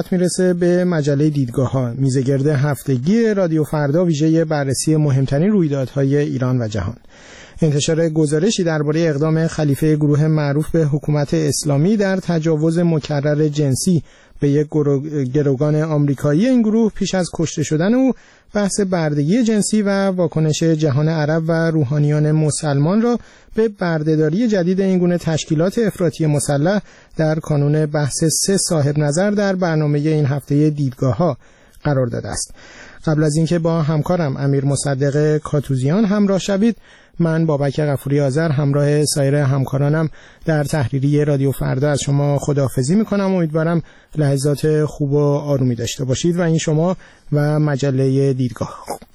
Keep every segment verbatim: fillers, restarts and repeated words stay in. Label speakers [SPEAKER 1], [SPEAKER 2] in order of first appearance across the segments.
[SPEAKER 1] میرسه به مجله دیدگاه‌ها، میزگرد هفتگی رادیو فردا ویژه بررسی مهمترین رویدادهای ایران و جهان. انتشار گزارشی درباره اقدام خلیفه گروه معروف به حکومت اسلامی در تجاوز مکرر جنسی به یک گروگان آمریکایی این گروه پیش از کشته شدن او، بحث بردگی جنسی و واکنش جهان عرب و روحانیان مسلمان را به بردهداری جدید این گونه تشکیلات افراطی مسلح در کانون بحث سه صاحب نظر در برنامه این هفته دیدگاه‌ها قرار داده است. قبل از اینکه با همکارم امیر مصدق کاتوزیان همراه شوید، من بابک غفوری آذر همراه سایر همکارانم در تحریریه رادیو فردا از شما خداحافظی میکنم. امیدوارم لحظات خوب و آرومی داشته باشید و این شما و مجله دیدگاه.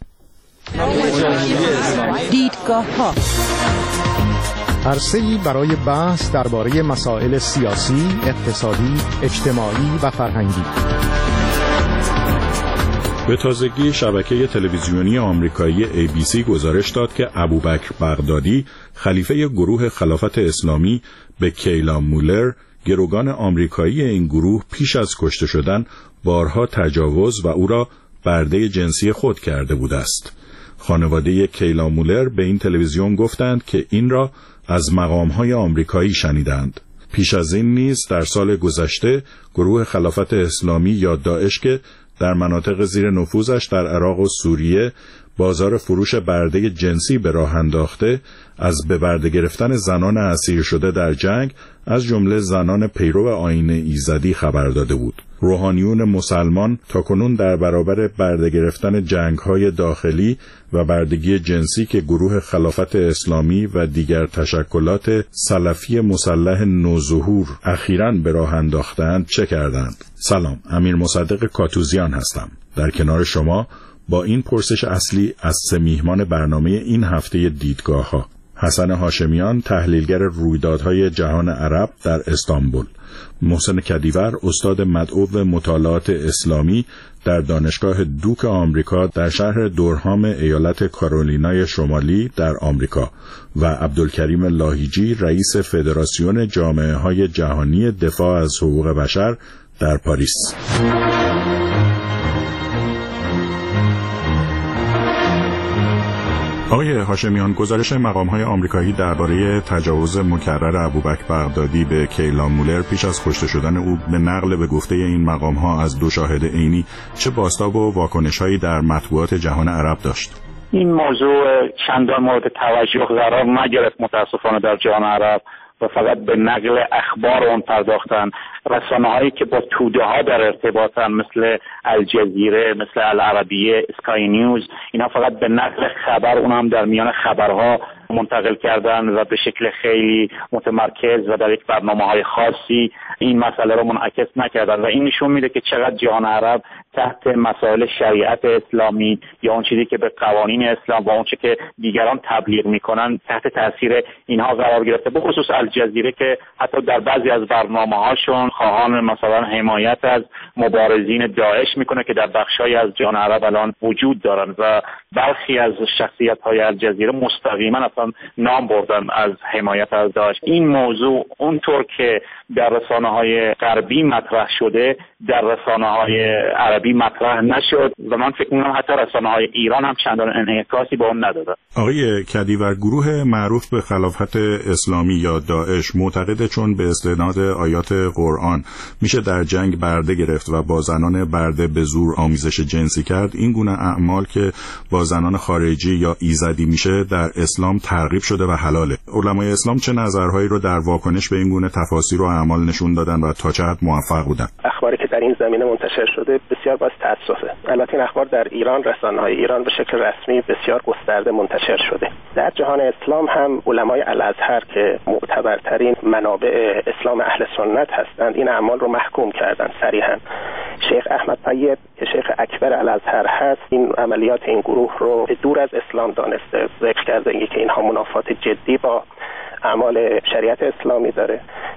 [SPEAKER 2] دیدگاه ها
[SPEAKER 3] عرصه‌ای برای بحث درباره مسائل سیاسی، اقتصادی، اجتماعی و فرهنگی.
[SPEAKER 4] به تازگی شبکه تلویزیونی آمریکایی ای بی سی گزارش داد که ابوبکر بغدادی، خلیفه گروه خلافت اسلامی، به کیلا مولر، گروگان آمریکایی این گروه، پیش از کشته شدن بارها تجاوز و او را برده جنسی خود کرده بوده است. خانواده کیلا مولر به این تلویزیون گفتند که این را از مقام‌های آمریکایی شنیدند. پیش از این نیز در سال گذشته گروه خلافت اسلامی یا داعش که در مناطق زیر نفوذش در عراق و سوریه بازار فروش برده جنسی به راه انداخته، از به برده گرفتن زنان اسیر شده در جنگ از جمله زنان پیرو آیین ایزدی خبر داده بود. روحانیون مسلمان تاکنون در برابر برده گرفتن جنگ‌های داخلی و بردگی جنسی که گروه خلافت اسلامی و دیگر تشکلات سلفی مسلح نوظهور اخیراً به راه انداختند چه کردند؟ سلام، امیر مصدق کاتوزیان هستم. در کنار شما با این پرسش اصلی از سه میهمان برنامه این هفته دیدگاه‌ها: حسن هاشمیان، تحلیلگر رویدادهای جهان عرب در استانبول; محسن کدیور، استاد مدعو مطالعات اسلامی در دانشگاه دوک آمریکا در شهر دورهام ایالت کارولینای شمالی در آمریکا; و عبدالکریم لاهیجی، رئیس فدراسیون جامعه‌های جهانی دفاع از حقوق بشر در پاریس. آقای هاشمیان، گزارش مقام‌های آمریکایی درباره تجاوز مکرر ابوبکر بغدادی به کیلا مولر پیش از کشته شدن او به نقل به گفته این مقام‌ها از دو شاهد عینی چه بازتاب و واکنش‌هایی در مطبوعات جهان عرب داشت؟
[SPEAKER 5] این موضوع چندان مورد توجه قرار نگرفت متاسفانه در جهان عرب و فقط به نقل اخبار اون پرداختن. رسانه‌هایی که با توده ها در ارتباطن مثل الجزیره، مثل العربیه، اسکای نیوز، اینا فقط به نقل خبر، اونم در میان خبرها منتقل کردن و به شکل خیلی متمرکز و در یک برنامه‌های خاصی این مسئله رو منعکس نکردن و این نشون میده که چقدر جهان عرب تحت مسائل شریعت اسلامی یا اون چیزی که به قوانین اسلام و اون چیزی که دیگران تبلیغ میکنن تحت تاثیر اینها قرار گرفته. به خصوص الجزیره که حتی در بعضی از برنامه‌هاشون خواهان مثلا حمایت از مبارزین داعش میکنه که در بخش‌های از جهان عرب الان وجود دارن و برخی از شخصیت‌های الجزیره مستقیما اصلا نام بردن از حمایت از داعش. این موضوع اونطور که در رسانه‌های غربی مطرح شده در رسانه‌های عربی مطرح نشد و من فکر می‌کنم حتی رسانه‌های ایران هم چندان انعکاسی به اون ندادن.
[SPEAKER 4] آقای کدیور، گروه معروف به خلافت اسلامی یا داعش معتقده چون به استناد آیات قرآن میشه در جنگ برده گرفت و با زنان برده به زور آمیزش جنسی کرد، این گونه اعمال که با زنان خارجی یا ایزدی میشه در اسلام ترغیب شده و حلاله. علمای اسلام چه نظرهایی رو در واکنش به این گونه تفاسیر و اعمال نشون دادن و تا چه حد موفق بودن؟
[SPEAKER 6] اخباری که در این زمینه منتشر شده بسیار باعث تأسفه. البته این اخبار در ایران، رسانه‌های ایران به شکل رسمی بسیار گسترده منتشر شده. در جهان اسلام هم علمای الازهر که معتبرترین منابع اسلام اهل سنت هستند این اعمال رو محکوم کردند صریحا. شیخ احمد طیب که شیخ اکبر الازهر هست این عملیات این گروه رو دور از اسلام دانسته، ذکر کرده که اینها منافات جدی با اعمال شریعت اسلامی داره.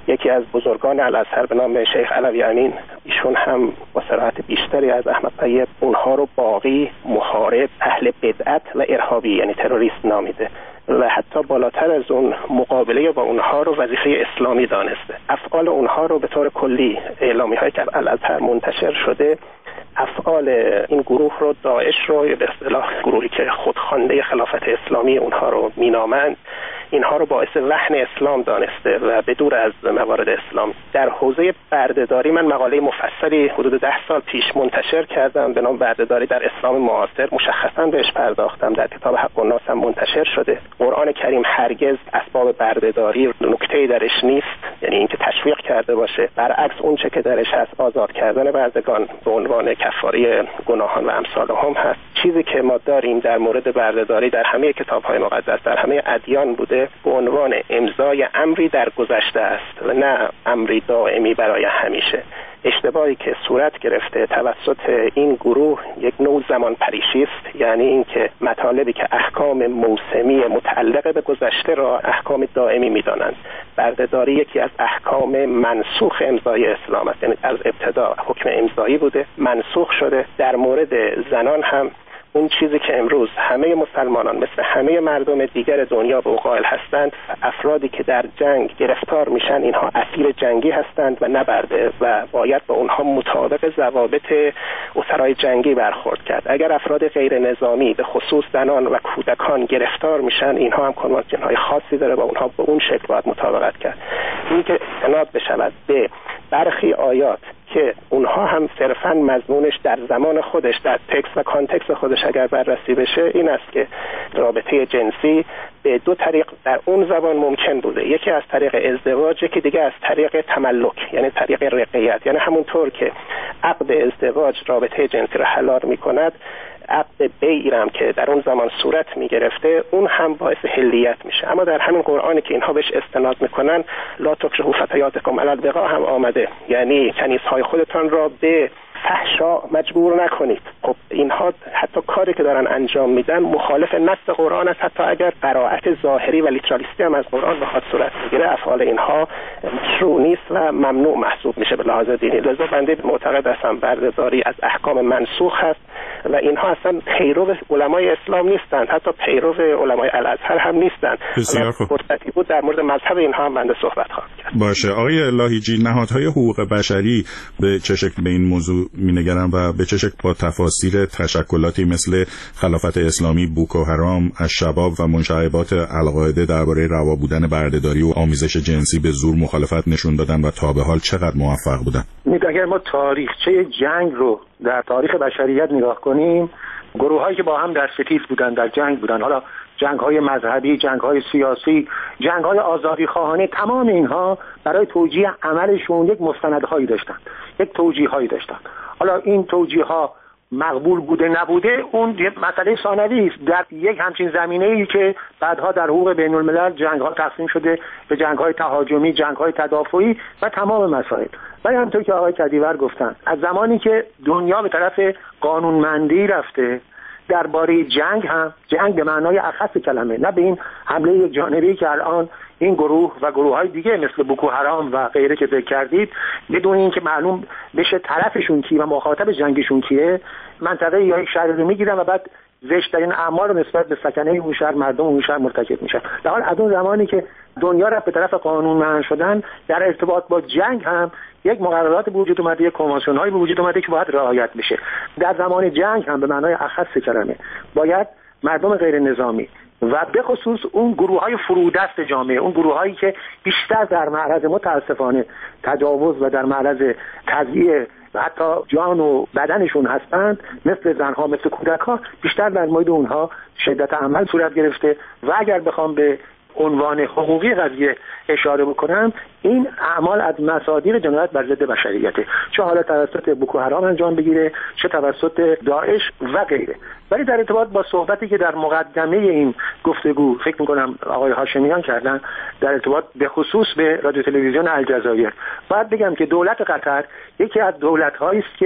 [SPEAKER 6] یکی از بزرگان الازهر به نام شیخ علوی امین، ایشون هم با صراحت بیشتری از احمد طیب اونها رو باغی، محارب، اهل بدعت و ارهابی یعنی تروریست نامیده و حتی بالاتر از اون مقابله با اونها رو وظیفه اسلامی دانسته. افعال اونها رو به طور کلی اعلامیه‌هایی که الازهر منتشر شده افعال این گروه رو داعش رو به اصطلاح گروهی که خودخوانده خلافت اسلامی اونها رو مینامند، اینها رو باعث وهن اسلام دانسته و به دور از موارد اسلام. در حوزه بردهداری من مقاله مفصلی حدود ده سال پیش منتشر کردم به نام بردهداری در اسلام معاصر، مشخصا بهش پرداختم، در کتاب حق الناس هم منتشر شده. قرآن کریم هرگز اسباب بردهداری نکته‌ای درش نیست، یعنی اینکه تشویق کرده باشه، برعکس اون چه که درش هست آزاد کردن بردگان به عنوان کفاره گناهان و امثالهم هست. چیزی که ما داریم در مورد بردهداری در همه کتاب‌های مقدس، در همه ادیان بوده، به عنوان امضای امری در گذشته است و نه امری دائمی برای همیشه. اشتباهی که صورت گرفته توسط این گروه یک نوع زمان پریشی است، یعنی اینکه مطالبی که احکام موسمی متعلق به گذشته را احکام دائمی می‌دانند. بردهداری یکی از احکام منسوخ امضای اسلام است، یعنی از ابتدا حکم امضایی بوده، منسوخ شده. در مورد زنان هم اون چیزی که امروز همه مسلمانان مثل همه مردم دیگر دنیا به او قائل هستند، افرادی که در جنگ گرفتار میشن اینها اسیر جنگی هستند و نبرده و باید با اونها مطابق ضوابط اسرای جنگی برخورد کرد. اگر افراد غیر نظامی به خصوص زنان و کودکان گرفتار میشن، اینها هم کنوانسیون‌های خاصی داره و اونها به اون شکل باید مطابقت کرد. اینکه استناد بشود به برخی آیات که اونها هم صرفاً مضمونش در زمان خودش، در تکست و کانتکست خودش اگر بررسی بشه، این است که رابطه جنسی به دو طریق در اون زبان ممکن بوده. یکی از طریق ازدواج، یکی دیگه از طریق تملک، یعنی طریق رقیت. یعنی همونطور که عقد ازدواج رابطه جنسی را حلال می‌کند، عقد بیعم که در اون زمان صورت می گرفته اون هم باعث حلیت میشه. اما در همین قرآنی که اینها بهش استناد میکنن، لا تکرهوا فتیاتکم علی البغاء هم آمده، یعنی کنیزهای خودتان را به فحشا مجبور نکنید. خب اینها حتی کاری که دارن انجام میدن مخالف نص قرآن است، حتی اگر قرائت ظاهری و لیترالیستی هم از قرآن بخواد صورت بگیره، افعال اینها مشروع نیست و ممنوع محسوب میشه به لحاظ دینی. لذا بنده معتقد هستم بردهداری از احکام منسوخ هست و اینها اصلا پیرو علمای اسلام نیستند، حتی پیرو علمای الازهر هم نیستند.
[SPEAKER 4] بسیار خوب.
[SPEAKER 6] فرصتی بود در مورد مذهب اینها هم بنده صحبت خواهم کرد.
[SPEAKER 4] باشه آقای لاهیجی، نهادهای حقوق بشری به چه شکل به این موضوع مینگرن و به چه شکل با تفاسیر تشکلاتی مثل خلافت اسلامی، بوکو حرام، الشباب و منشعبات القاعده درباره روا بودن بردهداری و آمیزش جنسی به زور مخالفت نشون دادن و تا به حال چقدر موفق بودن؟
[SPEAKER 7] اگر ما تاریخچه جنگ رو در تاریخ بشریت نگاه کنیم، گروه‌هایی که با هم در ستیز بودن، در جنگ بودن، حالا جنگ‌های مذهبی، جنگ‌های سیاسی، جنگ‌های آزادی‌خواهانه، تمام اینها برای توجیه عملشون یک مستندهایی داشتن، یک توجیه‌هایی داشتن. حالا این توجیه‌ها مقبول بوده نبوده اون مسئله ثانوی است. در یک همچین زمینه‌ای که بعدها در حقوق بین‌الملل جنگ‌ها تقسیم شده به جنگ‌های تهاجمی، جنگ‌های تدافعی و تمام مسائل. ولی همونطور که آقای کدیور گفتن، از زمانی که دنیا به طرف قانونمندی رفته، درباره جنگ هم، جنگ به معنای اخص کلمه، نه به این حمله یک جانبی که الان این گروه و گروه‌های دیگه مثل بوکو حرام و غیره که ذکر کردید، بدون اینکه معلوم بشه طرفشون کی و مخاطب جنگشون کیه، منطقه یا یک شهر رو میگیرن و بعد زشت‌ترین اعمال رو نسبت به سکنه اون شهر، مردم اون شهر مرتکب میشن. در حال از اون زمانی که دنیا رفت به طرف قانونمند شدن، در ارتباط با جنگ هم یک مقررات به وجود اومده، یک کنوانسیون‌های به وجود اومده که باید رعایت بشه. در زمان جنگ هم به معنای اخص کلمه باید مردم غیر نظامی و به خصوص اون گروه‌های فرودست جامعه، اون گروه‌هایی که بیشتر در معرض متاسفانه تجاوز و در معرض تضییع و حتی جان و بدنشون هستند، مثل زنها، مثل کودک‌ها، بیشتر در مورد اونها شدت عمل صورت گرفته. و اگر بخوام به عنوان حقوقی قضیه اشاره بکنم، این اعمال از مصادیق جنایت بر ضد بشریته، چه حالا توسط بوکو حرام انجام بگیره، چه توسط داعش و غیره. ولی در ارتباط با صحبتی که در مقدمه این گفتگو فکر می‌کنم آقای هاشمیان کردن در ارتباط به خصوص به رادیو تلویزیون الجزایر، باید بگم که دولت قطر یکی از دولت‌هایی است که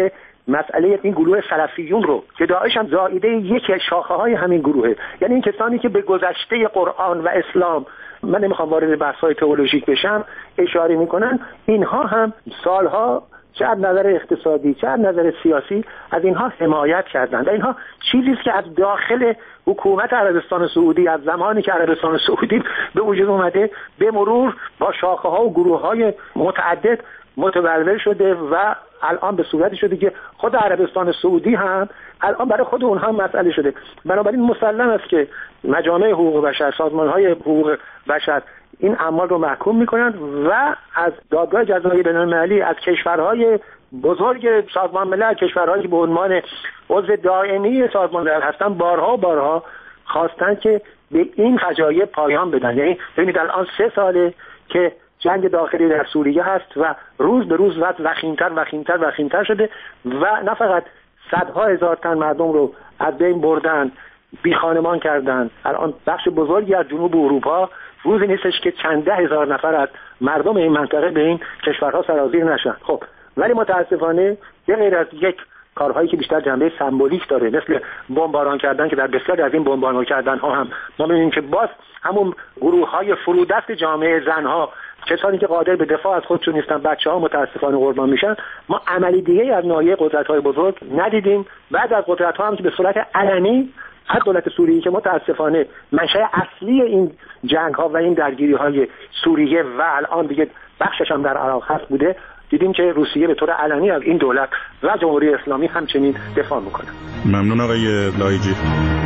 [SPEAKER 7] مسئله این گروه سلفیون رو که داعش هم زائیده یک شاخه های همین گروهه، یعنی این کسانی که به گذشته قرآن و اسلام، من نمیخوام وارد بحث های تئولوژیک بشم، اشاره میکنن، اینها هم سالها چه از نظر اقتصادی چه از نظر سیاسی از اینها حمایت کردند. اینها چیزی است که از داخل حکومت عربستان سعودی از زمانی که عربستان سعودی به وجود اومده به مرور با شاخه ها و گروه های متعدد متبلور شده و الان به صورتی شده که خود عربستان سعودی هم الان برای خود اونها مسئله شده. بنابراین مسلم است که مجامع حقوق بشر، سازمان‌های حقوق بشر این اعمال رو محکوم میکنند و از دادگاه جزایی بین‌المللی، از کشورهای بزرگ سازمان ملل، کشورهایی به عنوان عضو دائمی سازمان ملل هستند، بارها بارها خواستند که به این فجایع پایان بدن. یعنی ببینید الان سه ساله که جنگ داخلی در سوریه هست و روز به روز وضع وخیم‌تر وخیم‌تر وخیم‌تر شده و نه فقط صدها هزار تن مردم رو از بین بردن، بی خانمان کردن. الان بخش بزرگی از جنوب اروپا روزی نیستش که چند ده هزار نفر از مردم این منطقه به این کشورها سرازیر نشن. خب ولی متاسفانه به غیر از یک کارهایی که بیشتر جنبه سمبولیک داره مثل بمباران کردن که در بسیاری از این بمباران کردن ها هم ما می‌بینیم که باز همون گروه‌های فرودست جامعه زن‌ها، کسانی که قادر به دفاع از خودشون نیستن، بچه‌ها متاسفانه قربان میشن. ما عملی دیگه از ناحیه قدرت‌های بزرگ ندیدیم. بعد از قدرت‌ها هم که به صورت علنی از دولت سوریه که متاسفانه منشأ اصلی این جنگ‌ها و این درگیری‌های سوریه و الان دیگه بخشش هم در عراق هست بوده، دیدیم که روسیه به طور علنی از این دولت و جمهوری اسلامی همچنین دفاع میکنه.
[SPEAKER 4] ممنون آقای لایجی.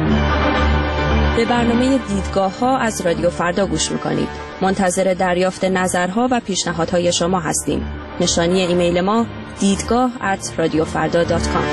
[SPEAKER 8] به برنامه دیدگاه‌ها از رادیو فردا گوش میکنید. منتظر دریافت نظرها و پیشنهادهای شما هستیم. نشانی ایمیل ما دیدگاه ات رادیو فردا دات کام.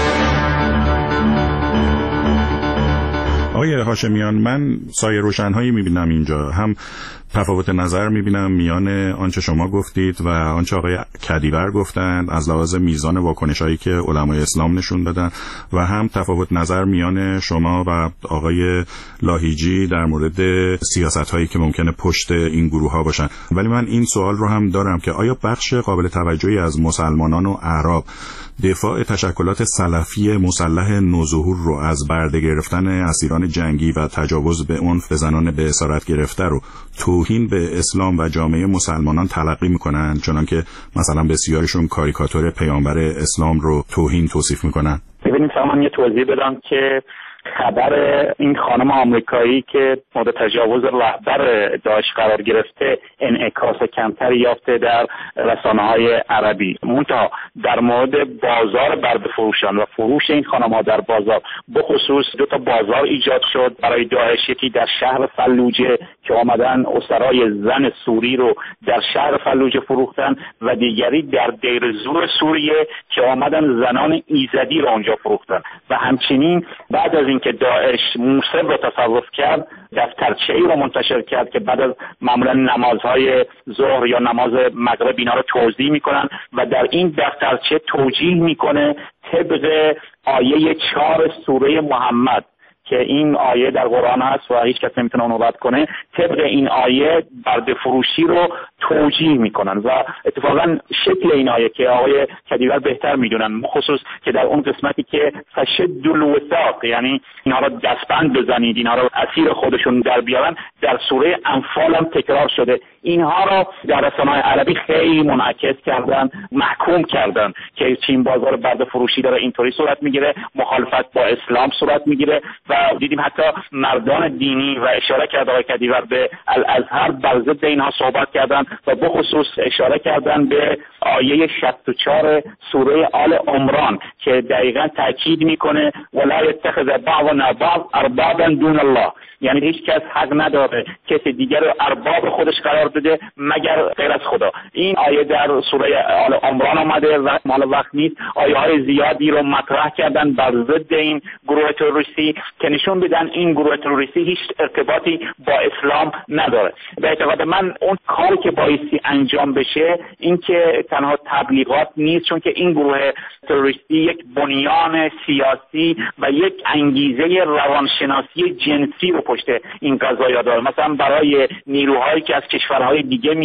[SPEAKER 4] آقای هاشمیان، من سایه روشن‌هایی می‌بینم اینجا، هم تفاوت نظر می‌بینم میان آنچه شما گفتید و آنچه آقای کدیور گفتند از لحاظ میزان واکنش‌هایی که علمای اسلام نشون دادن و هم تفاوت نظر میان شما و آقای لاهیجی در مورد سیاست‌هایی که ممکنه پشت این گروه‌ها باشن. ولی من این سوال رو هم دارم که آیا بخش قابل توجهی از مسلمانان و اعراب دفاع تشکلات سلفی مسلح نوظهور رو از برده گرفتن اسیران جنگی و تجاوز به عنف به زنان به اسارت گرفته رو توهین به اسلام و جامعه مسلمانان تلقی میکنن، چنان که مثلا بسیارشون کاریکاتور پیامبر اسلام رو توهین توصیف میکنن؟
[SPEAKER 5] ببینید من یه توضیح بدم که خبر این خانم آمریکایی که مورد تجاوز رهبر داعش قرار گرفته انعکاس کمتری یافته در رسانه‌های عربی. منتها در مورد بازار برده فروشان و فروش این خانم‌ها در بازار، بخصوص دو تا بازار ایجاد شد برای داعش، یکی در شهر فلوجه که آمدن اسرای زن سوری رو در شهر فلوجه فروختن و دیگری در دیر زور سوریه که آمدن زنان ایزدی رو اونجا فروختن. و همچنین بعد از اینکه داعش موصل رو تصرف کرد، دفترچه‌ای رو منتشر کرد که بعد از معمولا نمازهای ظهر یا نماز مغرب اینا رو توضیح میکنن و در این دفترچه توجیه میکنه طبق آیه چهار سوره محمد که این آیه در قرآن هست و هیچ کس نمیتونه اون رو رد کنه. طبق این آیه برده فروشی رو توجیه میکنن و اتفاقا شکل این آیه که آقای کدیور بهتر میدونن، خصوص که در اون قسمتی که فشد الوثاق، یعنی اینا رو دستبند بزنید، اینا رو اسیر خودشون در بیارن، در سوره انفال هم تکرار شده. اینها رو در رسانه‌های عربی خیلی منعکس کردن، محکوم کردن که چین بازار برده فروشی داره اینطوری صورت میگیره، مخالفت با اسلام صورت میگیره و دیدیم حتی مردان دینی و اشاره کرد آقای کدیور به الازهر بر ضد اینها صحبت کردن و بخصوص اشاره کردن به آیه شصت و چهار سوره آل عمران که دقیقاً تاکید میکنه ولا یتخذ بعضنا بعض اربابا دون الله، یعنی هیچ کس حق نداره کسی دیگر رو ارباب خودش قرار بده مگر غیر از خدا. این آیه در سوره آل عمران آمده و مال وقت نیست، آیه های زیادی رو مطرح کردن بر ضد این گروه تروریستی که نشون بدن این گروه تروریستی هیچ ارتباطی با اسلام نداره. به اعتقاد من اون کاری که بایستی انجام بشه این که تنها تبلیغات نیست، چون که این گروه تروریستی یک بنیان سیاسی و یک انگیزه روانشناسی جنسی رو پشت این قضایا داره. مثلا برای نیروهایی که از کشورهای دیگه میان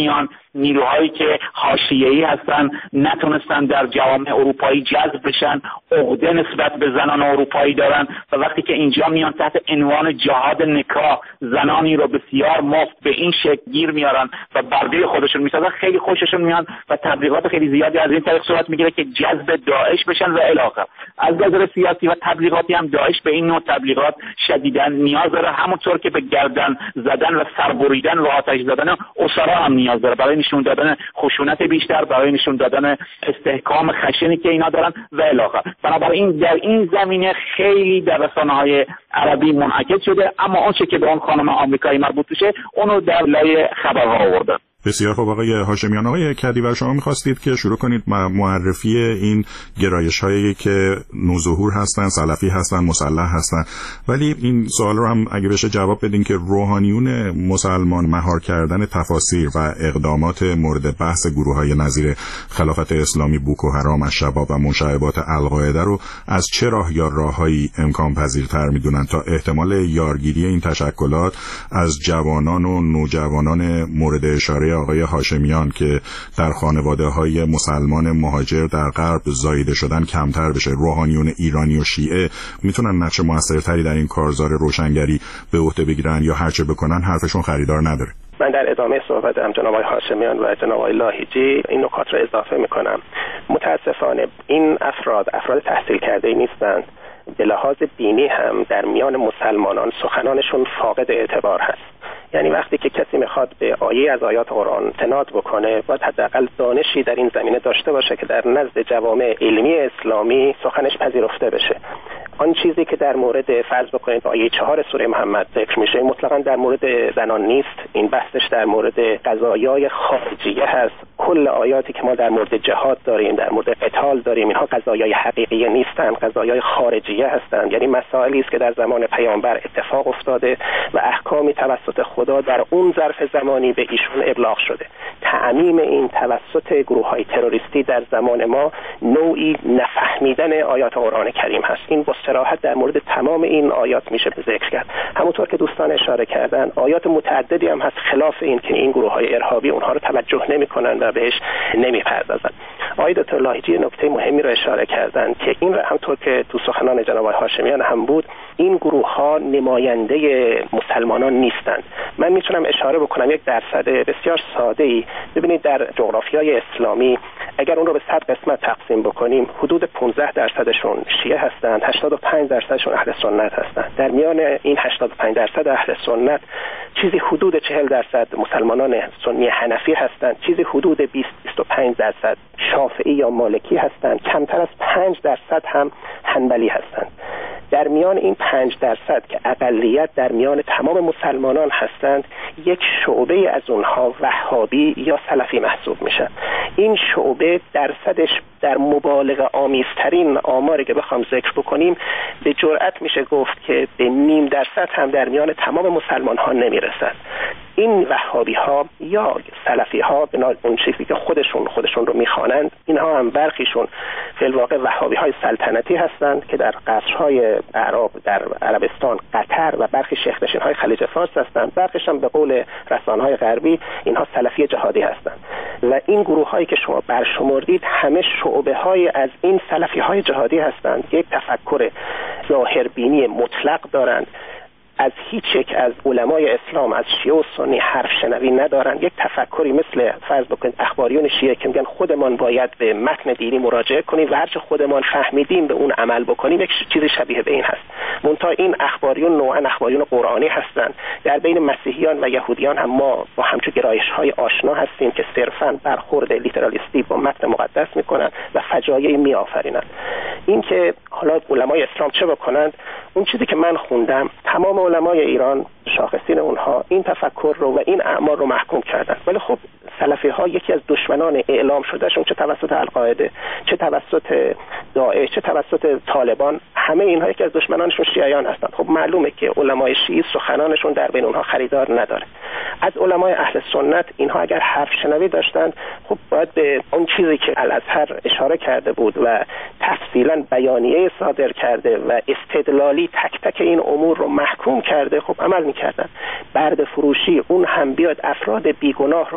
[SPEAKER 5] نیروهایی که حاشیه‌ای هستن نتونستن در جوامع اروپایی جذب بشن، عقده نسبت به زنان اروپایی دارن و وقتی که اینجا میان تحت عنوان جهاد نکاح زنانی رو بسیار مفت به این شکل گیر میارن و برده خودشون میسازن، خیلی خوششون میاد و تبلیغات خیلی زیادی از این طریق صورت میگیره که جذب داعش بشن و الی آخر. از نظر سیاسی و تبلیغاتی هم داعش به این نوع تبلیغات شدیداً نیاز داره، همونطور که به گردن زدن و سربریدن و آتش زدن اسرا هم نیاز داره برای نشون دادن خشونت بیشتر، برای نشون دادن استحکام خشنی که اینا دارن و الی آخر. بنابراین در این زمینه خیلی در رسانه‌های عربی منعکس شده، اما آنچه که به اون خانم آمریکایی مربوط میشه اونو در لای خبرها آوردن.
[SPEAKER 4] بسیار خوب آقای هاشمیان. آقای کدیور، شما می‌خواستید که شروع کنید معرفی این گرایش‌هایی که نوظهور هستن، سلفی هستن، مسلح هستن، ولی این سوال رو هم اگه بشه جواب بدین که روحانیون مسلمان مهار کردن تفاسیر و اقدامات مورد بحث گروه‌های نظیر خلافت اسلامی، بوکو حرام، الشباب و مشعبات القاعده رو از چه راه یا راههایی امکان پذیرتر می‌دونن تا احتمال یارگیری این تشکلات از جوانان و نوجوانان مورد اشاره آقای هاشمیان که در خانواده‌های مسلمان مهاجر در غرب زاییده شدن کمتر بشه؟ روحانیون ایرانی و شیعه میتونن نقش موثرتری در این کارزار روشنگری به عهده بگیرن یا هرچه بکنن حرفشون خریدار نداره؟
[SPEAKER 6] من در ادامه صحبتم جناب آقای هاشمیان و جناب آقای لاهیجی این نکات رو اضافه میکنم. متاسفانه این افراد افراد تحصیل کرده نیستند، به لحاظ دینی هم در میان مسلمانان سخنانشون فاقد اعتبار هست. یعنی وقتی که کسی میخواد به آیه از آیات قرآن استناد بکنه باید حداقل دانشی در این زمینه داشته باشه که در نزد جوامع علمی اسلامی سخنش پذیرفته بشه. آن چیزی که در مورد فرض بکنید آیه چهار سوره محمد ذکر میشه مطلقاً در مورد زنان نیست. این بحثش در مورد قضایای خارجیه هست. کل آیاتی که ما در مورد جهاد داریم، در مورد قتال داریم، اینها قضایای حقیقی نیستند، قضایای خارجیه هستند. یعنی مسائلی است که در زمان پیامبر اتفاق افتاده و احکامی توسط خدا در اون ظرف زمانی به ایشون ابلاغ شده. تعمیم این توسط گروه‌های تروریستی در زمان ما نوعی نفهمیدن آیات قرآن کریم هست. این با صراحت در مورد تمام این آیات میشه ذکر کرد. همونطور که دوستان اشاره کردن آیات متعددی هم هست خلاف این که این گروه‌های ارهابی اونها رو توجه نمی‌کنن و بهش نمی‌پردازن. آقای دکتر لاهیجی نکته مهمی رو اشاره کردن که این همونطور که تو سخنان جناب آقای هاشمیان هم بود، این گروه‌ها نماینده مسلمانان نیستند. من میتونم اشاره بکنم یک درصد بسیار ساده‌ای. ببینید در جغرافیای اسلامی اگر اون رو به صد قسمت تقسیم بکنیم حدود پانزده درصدشون شیعه هستند، هشتاد و پنج درصدشون اهل سنت هستند. در میان این هشتاد و پنج درصد اهل سنت چیزی حدود چهل درصد مسلمانان سنی حنفی هستند، چیزی حدود بیست تا بیست و پنج درصد شافعی یا مالکی هستند، کمتر از پنج درصد هم حنبلی هستند. در میان این پنج درصد که اقلیت در میان تمام مسلمانان هستند، یک شعبه از اونها وهابی یا سلفی محسوب میشن. این شعبه درصدش در مبالغه آمیزترین آماری که بخوام ذکر بکنیم به جرئت میشه گفت که به نیم درصد هم در میان تمام مسلمان ها نمیرسد. این وهابی ها یا سلفی ها به اون چیزی که خودشون خودشون رو میخوانند، اینها هم برخیشون فی الواقع وهابی های سلطنتی هستند که در قصرهای اعراب در عربستان، قطر و برخی شیخ نشین های خلیج فارس هستند. برخیش هم به قول رسانه های غربی اینها سلفی جهادی هستند. و این گروه هایی که شما برشمردید همه شعبه های از این سلفی های جهادی هستند. یک تفکر ظاهربینی مطلق دارند، از هیچ یک از علمای اسلام از شیعه و سنی حرف شنوی ندارند. یک تفکری مثل فرض بکنید اخباریون شیعه که میگن خودمان باید به متن دینی مراجعه کنیم و هرچه خودمان فهمیدیم به اون عمل بکنیم، یک چیز شبیه به این هست. منتها این اخباریون نوعا اخباریون قرآنی هستند. در بین مسیحیان و یهودیان هم ما با همچون گرایش‌های آشنا هستیم که صرفاً برخورد لیترالیستی با متن مقدس میکنن و فجایعی میآفرینند. این که حالا علمای اسلام چه بکنند، اون چیزی که من خوندم تمام علمای ایران شاخصین اونها این تفکر رو و این اعمال رو محکوم کردن. ولی خب سلفی ها یکی از دشمنان اعلام شدهشون چه توسط القاعده، چه توسط داعش، چه توسط طالبان، همه اینها یکی از دشمنانشون شیعیان هستند. خب معلومه که علمای شیعی سخنانشون در بین اونها خریدار نداره. از علمای اهل سنت اینها اگر حرف شنوی داشتند خب باید به اون چیزی که الازهر اشاره کرده بود و تفصیلا بیانیه صادر کرده و استدلالی تک تک این امور رو محکوم کرده خب عمل میکردن. برد فروشی اون هم بیاد افراد بیگناه رو بگیرید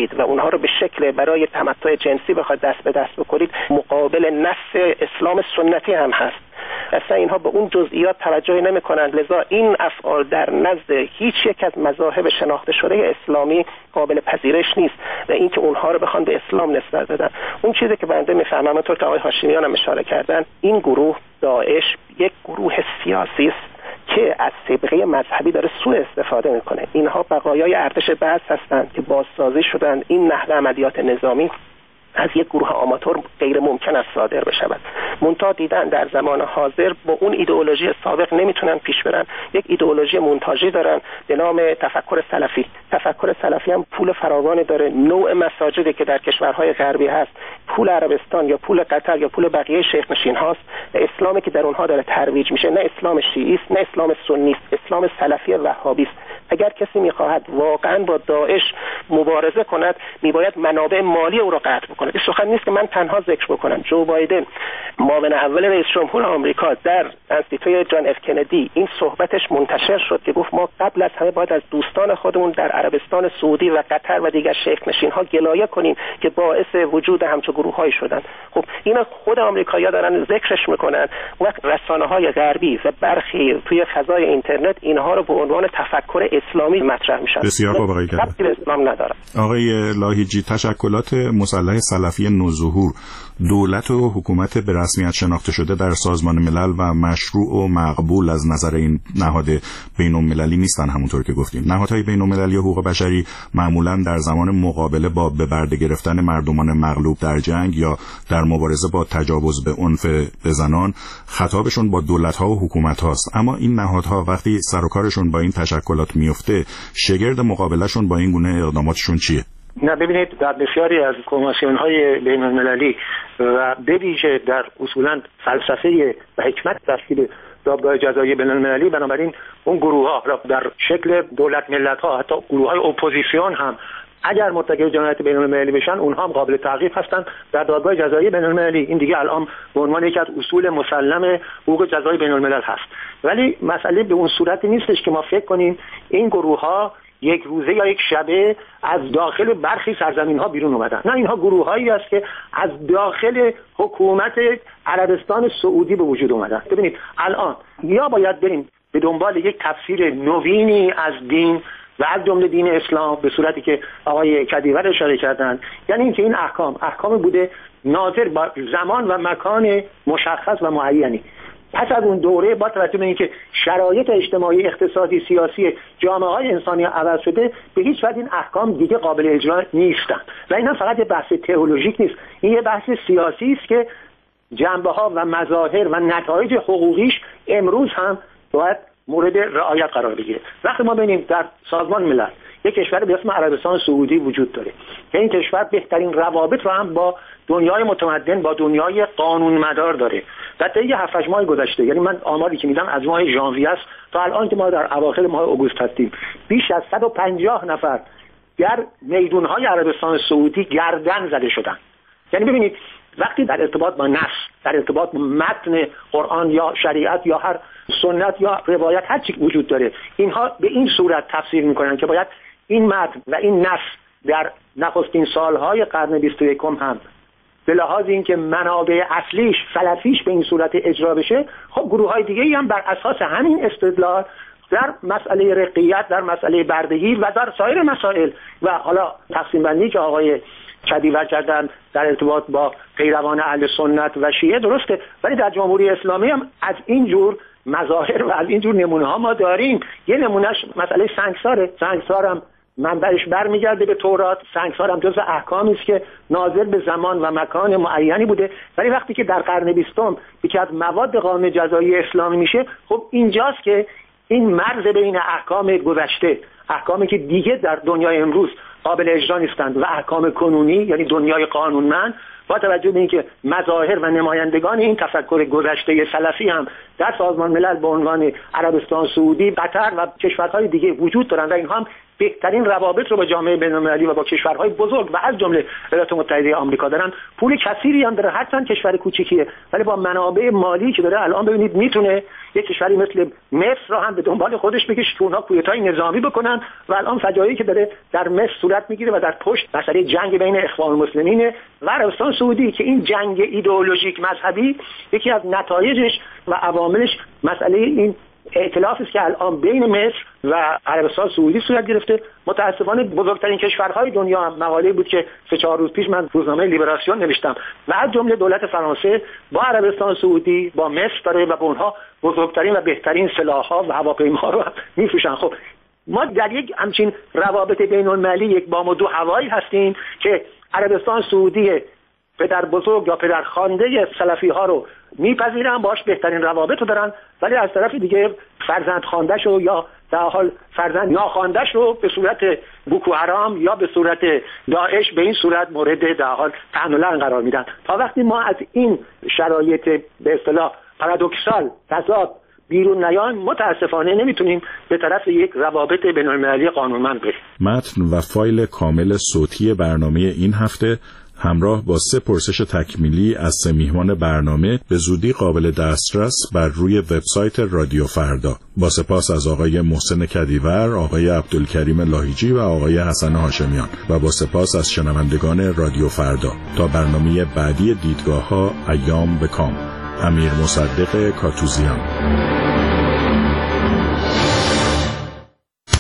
[SPEAKER 6] بگیرید و اونها رو به شکل برای تمتع جنسی بخواید دست به دست بکنید، مقابل نص اسلام سنتی هم هست. اصلا اینها به اون جزئیات توجه نمی کنند، لذا این افعال در نزد هیچ یک از مذاهب شناخته شده اسلامی قابل پذیرش نیست و اینکه اونها رو بخوان به اسلام نسبت بدن. اون چیزی که بنده میفهمم، همونطور که آقای هاشمیان هم اشاره کردن، این گروه داعش یک گروه سیاسی است که از صبغه مذهبی داره سوء استفاده میکنه. اینها بقایای ارتش بعث هستند که بازسازی شدن. این نحوه عملیات نظامی از یک گروه آماتور غیر ممکن است صادر بشود. منتها دیدن در زمان حاضر با اون ایدئولوژی سابق نمیتونن پیش برن. یک ایدئولوژی مونتاژی دارن به نام تفکر سلفی. تفکر سلفی هم پول فراوانی داره. نوع مساجدی که در کشورهای غربی هست، پول عربستان یا پول قطر یا پول بقیه شیخ نشین هاست و اسلامی که در اونها داره ترویج میشه نه اسلام شیعی است، نه اسلام سنی است، اسلام سلفی وهابی است. اگر کسی میخواهد واقعا با داعش مبارزه کند، میباید منابع مالی او را قطع بکنه. این سخن نیست که من تنها ذکر بکنم. جو بایدن، معاون اول رئیس جمهور آمریکا، در انستیتوی جان اف کندی این صحبتش منتشر شد که گفت ما قبل از همه باید از دوستان خودمون در عربستان سعودی و قطر و دیگر شیخ نشین ها گلایه کنیم که باعث وجود همچون گروه‌هایی شدن. خب اینا خود آمریکایی‌ها دارن ذکرش میکنن. وقت رسانه‌های غربی و برخی توی فضای اینترنت اینها رو به عنوان تفکر اسلامی مطرح میشن.
[SPEAKER 4] بسیار خوب آقای
[SPEAKER 6] کدی. اسلام نداره.
[SPEAKER 4] آقای لاهیجی، تشکلات مسلح سلفی نوظهور دولت و حکومت به رسمیت شناخته شده در سازمان ملل و مشروع و مقبول از نظر این نهاد بین‌المللی نیستن. همونطور که گفتیم نهادهای بین‌المللی حقوق بشری معمولا در زمان مقابله با به برده گرفتن مردمان مغلوب در جنگ یا در مبارزه با تجاوز به عنف زنان خطابشون با دولت‌ها و حکومت‌هاست، اما این نهادها وقتی سر و کارشون با این تشکلات میفته، شگرد مقابلهشون با این گونه اقداماتشون چیه؟
[SPEAKER 7] نه ببینید، در بسیاری از کنوانسیون‌های بین‌المللی و به ویژه در اصولاً فلسفه و حکمت تشکیل دادگاه جزایی بین‌المللی، بنابراین اون گروه‌ها در شکل دولت ملت‌ها، حتی گروه‌های اپوزیسیون هم اگر مرتکب جنایت بین‌المللی بشن، اونها هم قابل تعقیب هستند در دادگاه جزایی بین‌المللی. این دیگه الان به عنوان یکی از اصول مسلم حقوق جزایی بین‌الملل هست. ولی مسئله به اون صورتی نیستش که ما فکر کنیم این گروه‌ها یک روزه یا یک شبه از داخل برخی سرزمین‌ها بیرون اومدن. نه، اینها گروه‌هایی است که از داخل حکومت عربستان سعودی به وجود اومدن. ببینید الان یا باید بریم به دنبال یک تفسیر نوینی از دین و از جمله دین اسلام به صورتی که آقای کدیور اشاره کردند، یعنی اینکه این احکام احکام بوده ناظر با زمان و مکان مشخص و معینی. پس از اون دوره با توجه به اینکه شرایط اجتماعی، اقتصادی، سیاسی جامعه‌های انسانی عوض شده، به هیچ وجه این احکام دیگه قابل اجرا نیستند. و این هم فقط یه بحث تئولوژیک نیست، این یه بحث سیاسی است که جنبه‌ها و مظاهر و نتایج حقوقیش امروز هم باید مورد رعایت قرار بگیره. وقتی ما ببینیم در سازمان ملل یک کشور به اسم عربستان سعودی وجود داره که این کشور بهترین روابط رو هم با دنیای متمدن، با دنیای قانونمدار داره. در طی هفت هشت ماه گذشته، یعنی من آماری که میدم از ماه ژانویه است تا الان که ما در اواخر ماه آگوست هستیم، بیش از صد و پنجاه نفر در میدان‌های عربستان سعودی گردن زده شدن. یعنی ببینید وقتی در ارتباط با نص، در ارتباط با متن قرآن یا شریعت یا هر سنت یا روایت هر چی وجود داره، اینها به این صورت تفسیر میکنن که باید این متن و این نص در نخستین سالهای قرن بیست و یکم هم به لحاظ اینکه منابع اصلیش سلفیش به این صورت اجرا بشه، خب گروه‌های دیگه‌ای هم بر اساس همین استدلال در مسئله رقیت، در مسئله بردگی و در سایر مسائل و حالا تقسیم بندی که آقای کدیور کردن در ارتباط با پیروان اهل سنت و شیعه درسته، ولی در جمهوری اسلامی هم از این جور مظاهر و از این جور نمونه ها ما داریم. یه نمونهش مسئله سنگساره. سنگسار هم منبعش برمیگرده به تورات. سنگسار هم جزء احکامی است که ناظر به زمان و مکان معینی بوده، ولی وقتی که در قرن بیستم یکی از مواد قانون جزایی اسلامی میشه، خب اینجاست که این مرز بین احکام گذشته، احکامی که دیگه در دنیای امروز قابل اجرا نیستند، و احکام کنونی یعنی دنیای قانونمند، با توجه به اینکه مظاهر و نمایندگان این تفکر گذشته سلفی هم در سازمان ملل به عنوان عربستان سعودی، قطر و کشورهای دیگه وجود دارند و اینها هم بهترین روابط رو با جامعه بین‌المللی و با کشورهای بزرگ و از جمله ایالات متحده آمریکا دارن. پول کثیری هم داره، هرچند کشور کوچیکیه ولی با منابع مالی که داره الان ببینید میتونه یک کشوری مثل مصر را هم به دنبال خودش بکشه که اونها کودتای نظامی بکنن و الان فجایعی که داره در مصر صورت میگیره و در پشت مسئله جنگ بین اخوان المسلمین و عربستان سعودی که این جنگ ایدئولوژیک مذهبی یکی از نتایجش و عواملش مسئله این ائتلاف است که الان بین مصر و عربستان سعودی صورت گرفته. متاسفانه بزرگترین کشورهای دنیا هم مقاله بود که سه چهار روز پیش من روزنامه لیبراسیون نوشتم و از جمله دولت فرانسه با عربستان سعودی با مصر داره و به اونها بزرگترین و بهترین سلاح‌ها و هواپیماها رو میفروشن. خب ما در یک همچین روابط بین‌المللی یک بام و دو هوایی هستیم که عربستان سعودی پدر بزرگ یا پدر خوانده سلفی ها رو میپذیرن، باش بهترین روابط رو دارن، ولی از طرف دیگه فرزند خوانده‌ش رو یا در حال فرزند ناخوانده‌ش رو به صورت بوکو حرام یا به صورت داعش به این صورت مورد در حال طعن و لعن قرار میدن. تا وقتی ما از این شرایط به اصطلاح پارادوکسال تضاد بیرون نیان متاسفانه نمیتونیم به طرف یک روابط بین‌المللی قانونمند بریم.
[SPEAKER 4] متن و فایل کامل صوتی برنامه این هفته همراه با سه پرسش تکمیلی از سه میهمان برنامه به زودی قابل دسترس بر روی وبسایت رادیو فردا. با سپاس از آقای محسن کدیور، آقای عبدالکریم لاهیجی و آقای حسن هاشمیان و با سپاس از شنوندگان رادیو فردا. تا برنامه بعدی دیدگاه‌ها، ایام به کام. امیر مصدق کاتوزیان.